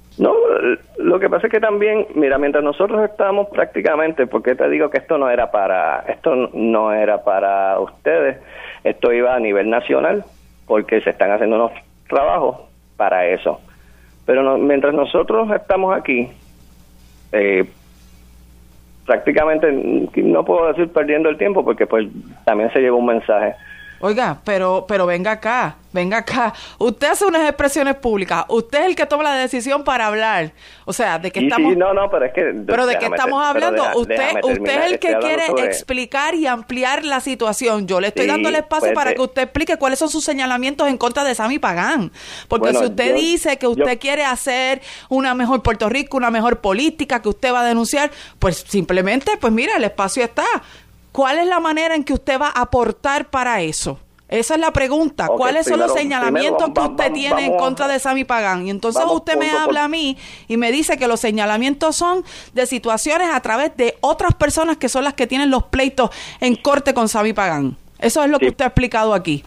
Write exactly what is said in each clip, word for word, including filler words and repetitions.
No, lo que pasa es que también, mira, mientras nosotros estábamos prácticamente, porque te digo que esto no era para, esto no era para ustedes, esto iba a nivel nacional, porque se están haciendo unos trabajos para eso. Pero no, mientras nosotros estamos aquí, eh, prácticamente, no puedo decir perdiendo el tiempo, porque pues también se lleva un mensaje. Oiga, pero pero venga acá, venga acá. Usted hace unas expresiones públicas. Usted es el que toma la decisión para hablar. O sea, de qué estamos... Sí, no, no, pero es que... Pero de qué estamos hablando. Deja, usted usted es el que quiere sobre... explicar y ampliar la situación. Yo le estoy sí, dando el espacio pues para de... que usted explique cuáles son sus señalamientos en contra de Sammy Pagán. Porque bueno, si usted yo, dice que usted yo... quiere hacer una mejor Puerto Rico, una mejor política, que usted va a denunciar, pues simplemente, pues mira, el espacio está... ¿Cuál es la manera en que usted va a aportar para eso? Esa es la pregunta. Okay, ¿Cuáles primero, son los señalamientos primero, vamos, que usted vamos, tiene vamos, en contra de Sammy Pagán? Y entonces usted me habla a mí y me dice que los señalamientos son de situaciones a través de otras personas que son las que tienen los pleitos en corte con Sammy Pagán. Eso es lo sí, que usted ha explicado aquí.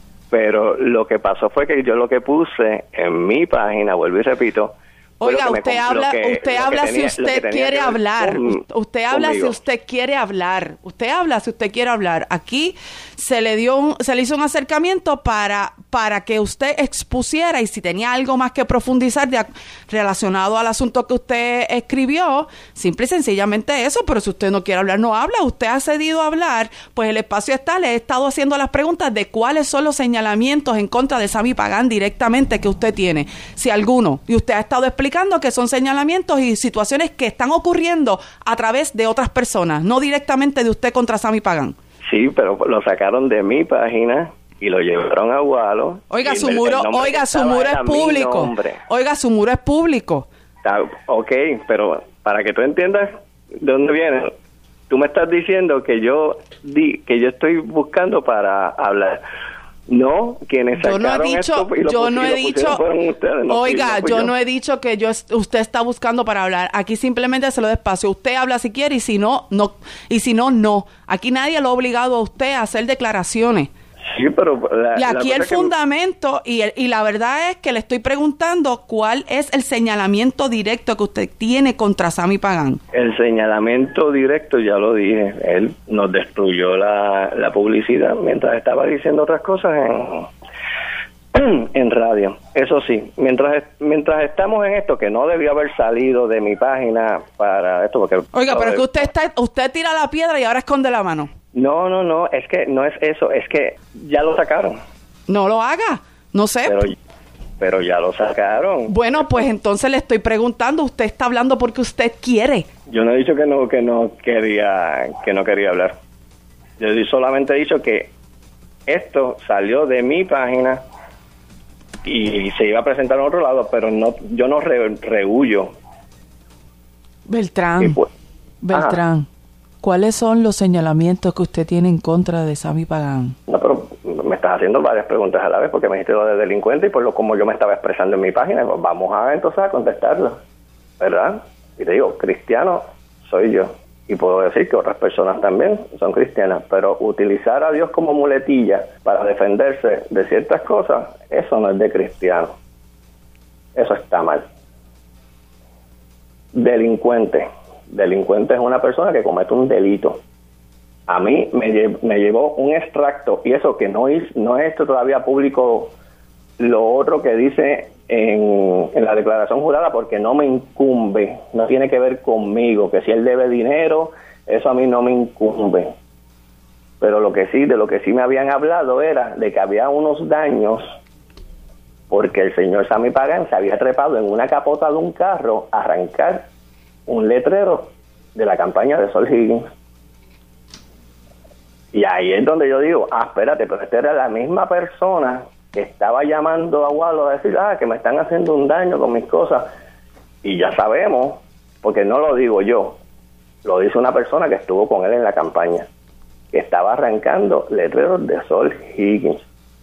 Pero lo que pasó fue que yo lo que puse en mi página, vuelvo y repito, Oiga, usted me, habla, que, usted habla tenía, si usted quiere hablar. Con, usted habla conmigo. si usted quiere hablar. Usted habla si usted quiere hablar. Aquí se le dio un, se le hizo un acercamiento para para que usted expusiera, y si tenía algo más que profundizar de, relacionado al asunto que usted escribió, simple y sencillamente eso. Pero si usted no quiere hablar, no habla. Usted ha cedido a hablar, pues el espacio está. Le he estado haciendo las preguntas de cuáles son los señalamientos en contra de Sammy Pagán directamente que usted tiene, si alguno. Y usted ha estado explicando que son señalamientos y situaciones que están ocurriendo a través de otras personas, no directamente de usted contra Sammy Pagán. Sí, pero lo sacaron de mi página y lo llevaron a Gualo. Oiga, su muro, oiga, su muro es público. Oiga, su muro es público. Está, ok, pero para que tú entiendas de dónde viene, tú me estás diciendo que yo di, que yo estoy buscando para hablar. No, quienes yo no he dicho, esto y lo yo no he dicho, ustedes, no, oiga, no yo, yo no he dicho que yo usted está buscando para hablar. Aquí simplemente se lo despacio. Usted habla si quiere y si no, no, y si no, no. Aquí nadie lo ha obligado a usted a hacer declaraciones. Sí, pero la, y aquí la el fundamento que... y, el, y la verdad es que le estoy preguntando cuál es el señalamiento directo que usted tiene contra Sammy Pagán. El señalamiento directo, ya lo dije, él nos destruyó la, la publicidad mientras estaba diciendo otras cosas en, en radio. Eso sí, mientras mientras estamos en esto, que no debió haber salido de mi página para esto, porque... Oiga, pero es que usted está, usted tira la piedra y ahora esconde la mano. No, no, no, es que no es eso, es que ya lo sacaron. No lo haga, no sé. Pero, pero ya lo sacaron. Bueno, pues entonces le estoy preguntando, usted está hablando porque usted quiere. Yo no he dicho que no que no quería que no quería hablar. Yo solamente he dicho que esto salió de mi página y se iba a presentar en otro lado, pero no, yo no re, rehuyo. Beltrán, pues, Beltrán. Ajá. ¿Cuáles son los señalamientos que usted tiene en contra de Sammy Pagán? No, pero me estás haciendo varias preguntas a la vez porque me dijiste lo de delincuente y por lo como yo me estaba expresando en mi página, pues vamos a entonces a contestarlo, ¿verdad? Y te digo, cristiano soy yo y puedo decir que otras personas también son cristianas, pero utilizar a Dios como muletilla para defenderse de ciertas cosas, eso no es de cristiano. Eso está mal. Delincuente. Delincuente es una persona que comete un delito. A mí me, lle- me llevó un extracto, y eso que no es, no es esto todavía público, lo otro que dice en, en la declaración jurada, porque no me incumbe, no tiene que ver conmigo, que si él debe dinero, eso a mí no me incumbe. Pero lo que sí, de lo que sí me habían hablado era de que había unos daños, porque el señor Sammy Pagán se había trepado en una capota de un carro a arrancar un letrero de la campaña de Sol Higgins. Y ahí es donde yo digo, ah, espérate, pero esta era la misma persona que estaba llamando a Gualo a decir, ah, que me están haciendo un daño con mis cosas. Y ya sabemos, porque no lo digo yo, lo dice una persona que estuvo con él en la campaña, que estaba arrancando letreros de Sol Higgins.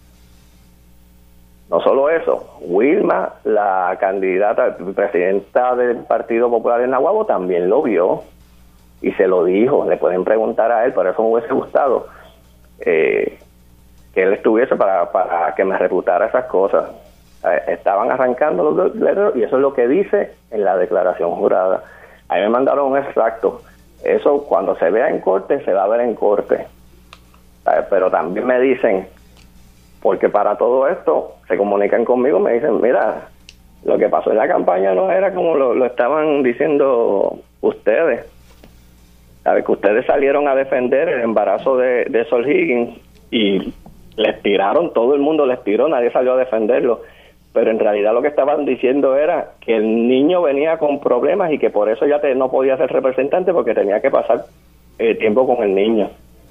No solo eso, Wilma, la candidata, presidenta del Partido Popular en Nahuabo, también lo vio y se lo dijo. Le pueden preguntar a él, por eso me hubiese gustado eh, que él estuviese para, para que me refutara esas cosas. estaban arrancando los letreros y eso es lo que dice en la declaración jurada. A mí me mandaron un extracto. Eso cuando se vea en corte, se va a ver en corte. Pero también me dicen, porque para todo esto se comunican conmigo, me dicen, mira, lo que pasó en la campaña no era como lo, lo estaban diciendo ustedes. ¿Sabe? Que ustedes salieron a defender el embarazo de, de Sol Higgins y les tiraron, todo el mundo les tiró, nadie salió a defenderlo. Pero en realidad lo que estaban diciendo era que el niño venía con problemas y que por eso ya te, no podía ser representante porque tenía que pasar eh, tiempo con el niño.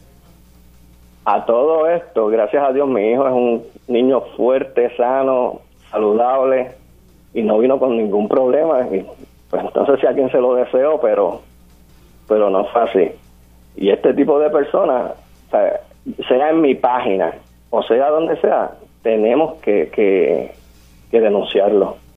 A todo esto, gracias a Dios, mi hijo es un niño fuerte, sano, saludable y no vino con ningún problema. Y, pues entonces sí a quien se lo deseo, pero, pero no fue así. Y este tipo de personas, o sea, sea en mi página o sea donde sea, tenemos que... que que denunciarlo.